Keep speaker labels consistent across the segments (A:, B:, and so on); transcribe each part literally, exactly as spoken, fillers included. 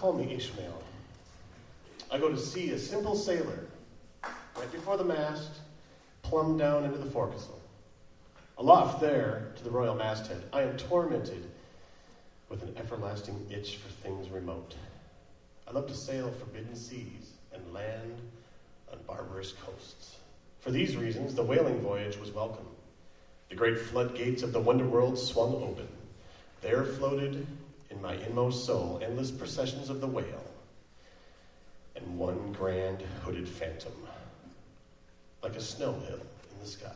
A: Call me Ishmael. I go to sea a simple sailor, right before the mast, plumb down into the forecastle. Aloft there, to the royal masthead, I am tormented with an everlasting itch for things remote. I love to sail forbidden seas and land on barbarous coasts. For these reasons, the whaling voyage was welcome. The great floodgates of the wonder world swung open. There floated, in my inmost soul, endless processions of the whale, and one grand hooded phantom, like a snow hill in the sky.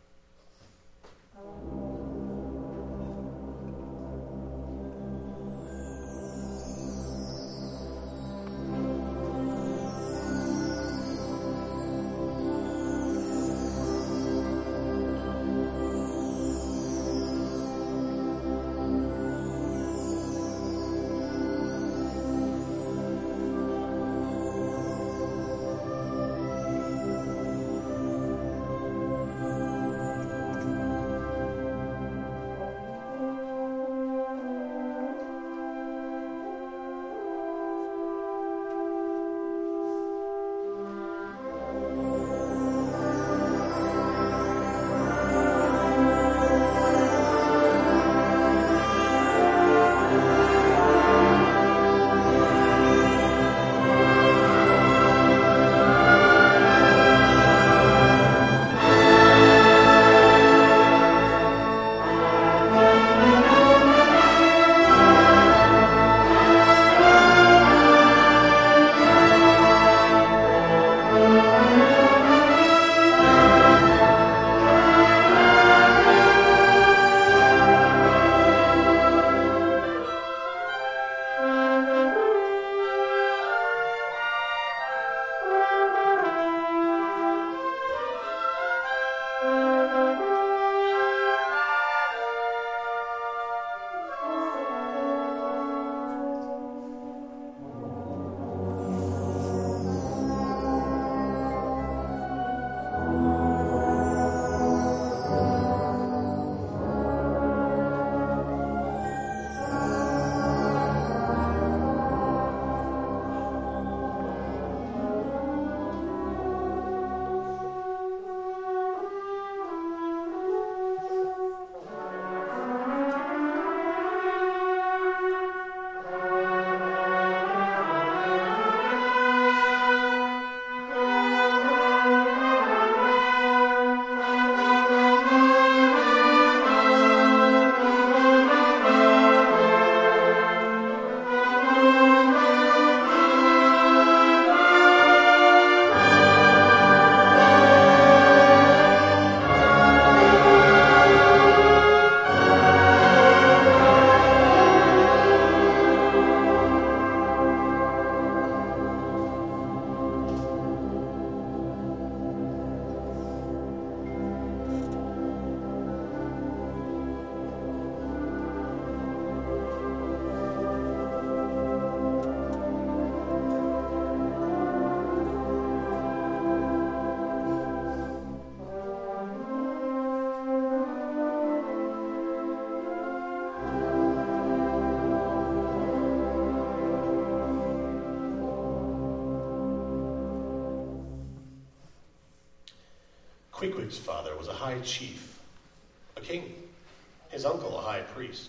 A: Queequeg's father was a high chief, a king, his uncle a high priest.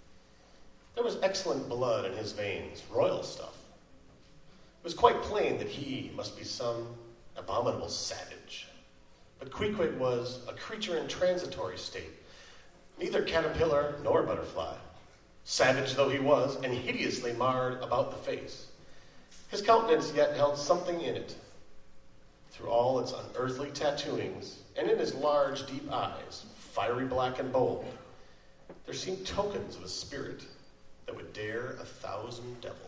A: There was excellent blood in his veins, royal stuff. It was quite plain that he must be some abominable savage. But Queequeg was a creature in transitory state, neither caterpillar nor butterfly. Savage though he was, and hideously marred about the face, his countenance yet held something in it. Through all its unearthly tattooings, and in his large, deep eyes, fiery black and bold, there seemed tokens of a spirit that would dare a thousand devils.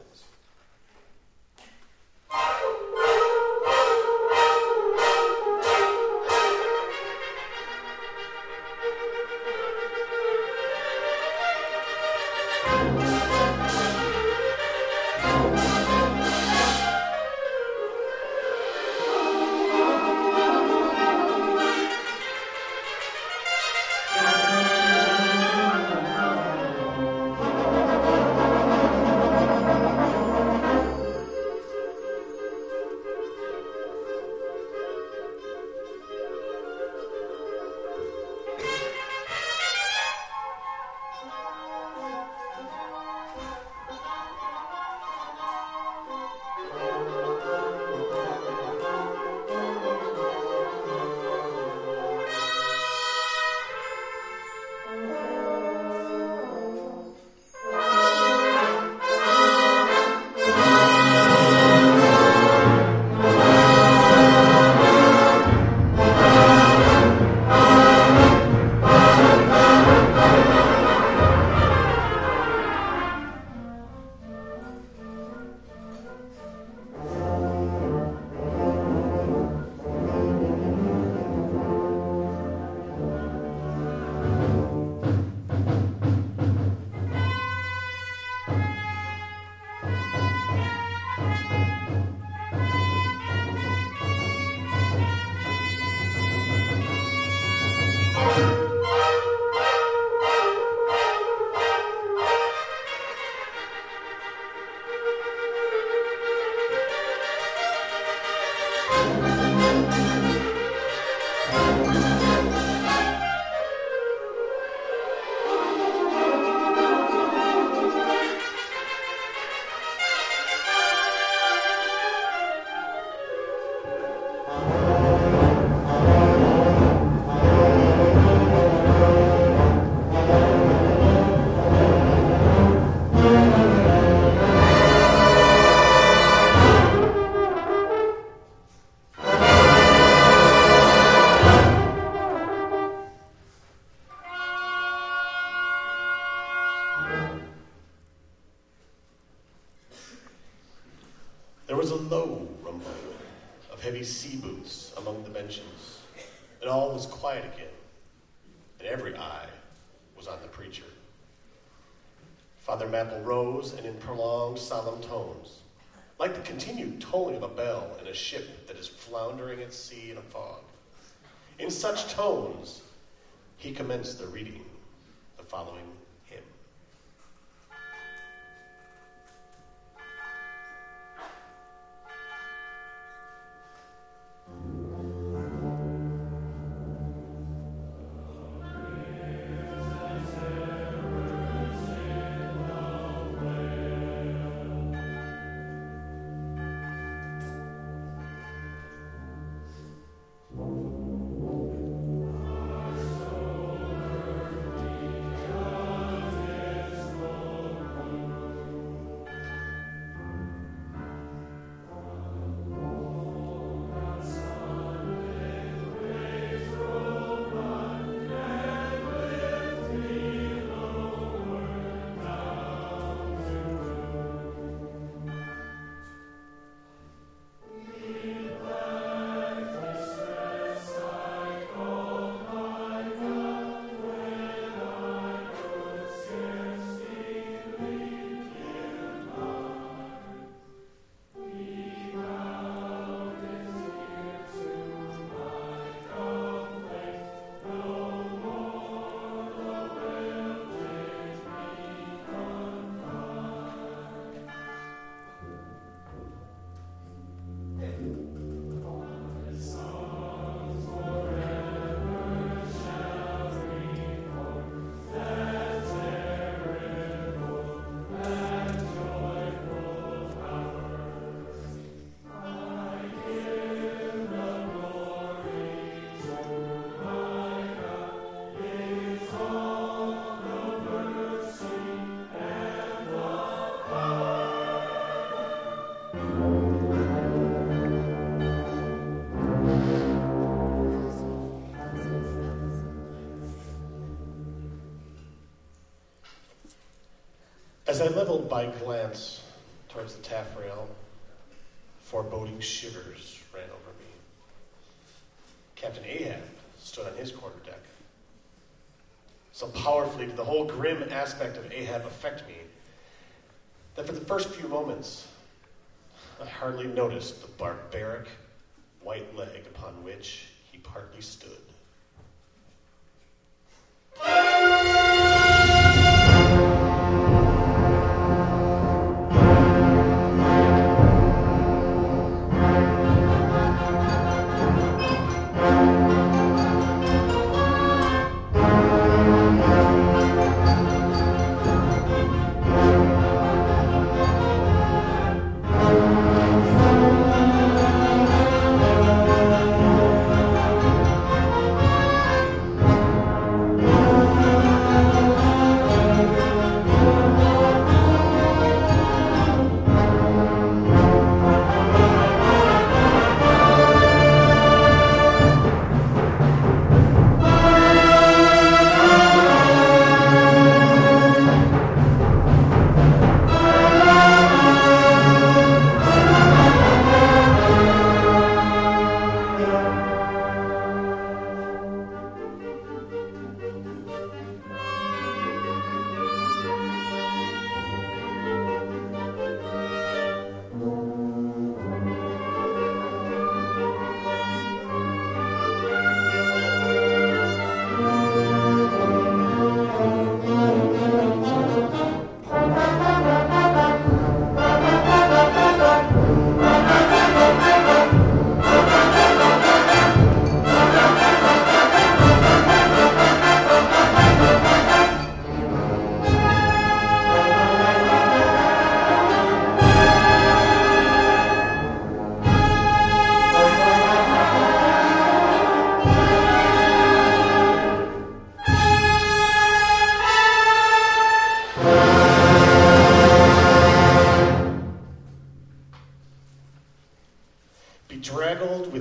A: There was a low rumble of heavy sea boots among the benches, and all was quiet again, and every eye was on the preacher. Father Mapple rose, and in prolonged, solemn tones, like the continued tolling of a bell in a ship that is floundering at sea in a fog, in such tones, he commenced the reading the following hymn. As I leveled my glance towards the taffrail, foreboding shivers ran over me. Captain Ahab stood on his quarterdeck. So powerfully did the whole grim aspect of Ahab affect me that for the first few moments, I hardly noticed the barbaric white leg upon which he partly stood.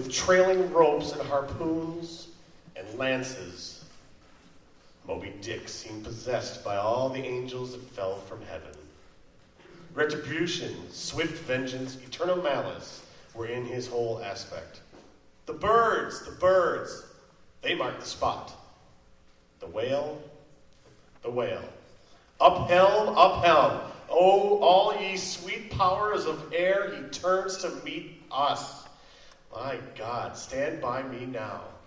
A: with trailing ropes and harpoons and lances. Moby Dick seemed possessed by all the angels that fell from heaven. Retribution, swift vengeance, eternal malice were in his whole aspect. The birds, the birds, they marked the spot. The whale, the whale. Up helm, up helm. Oh, all ye sweet powers of air, he turns to meet us. My God, stand by me now.